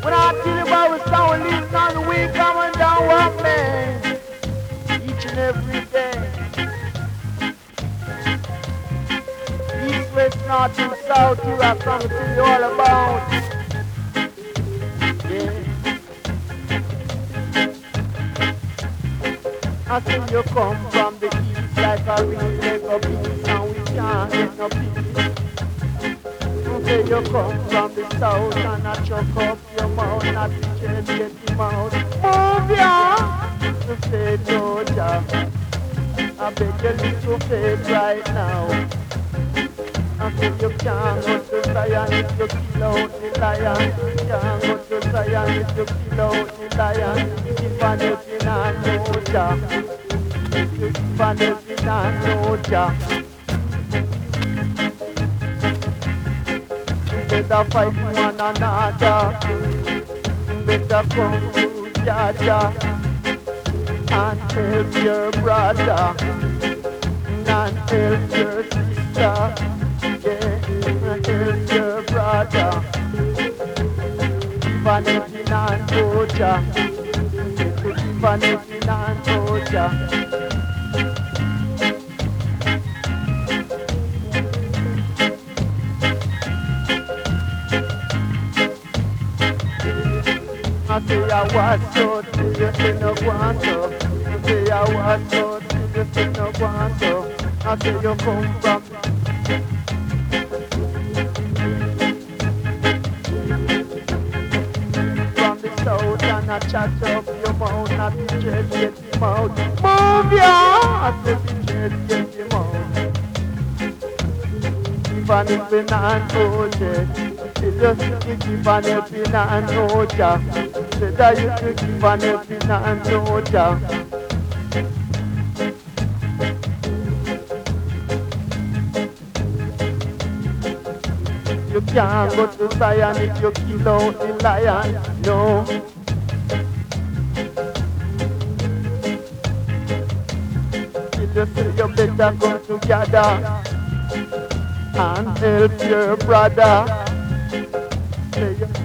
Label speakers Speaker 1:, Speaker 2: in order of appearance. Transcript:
Speaker 1: When I tell you about we sound leaves on we coming down one man. Each and every day. East, west, north and south, you are coming to you all about. Yeah. I see you come from the east like a real Lego piece and we can't get no peace. You say you come from the south and I choke up your mouth, not to change get him out. Move ya! You say Georgia, I beg you little faith right now. I say you can't go to Zion if you kill out the lion. You can't go to Zion if you kill out the lion. If I nothing and no job. If I nothing and no job. Better fight one another. Better come to Jaja and help your brother and help your sister. Help your brother. Vanity and Georgia. Vanity and Georgia. I say I was so till you say no guanto. I say I was so till you say no guanto. I say you come from south and I chat up your mouth, not the dread get him out. Move ya! I say the dread get him out. Even if we not know yet, still you stick even if we not know ya. Say that you stick even if we not know ya. You can't go to Zion if you kill out the lion, no. You say you better go together and help your brother. Say you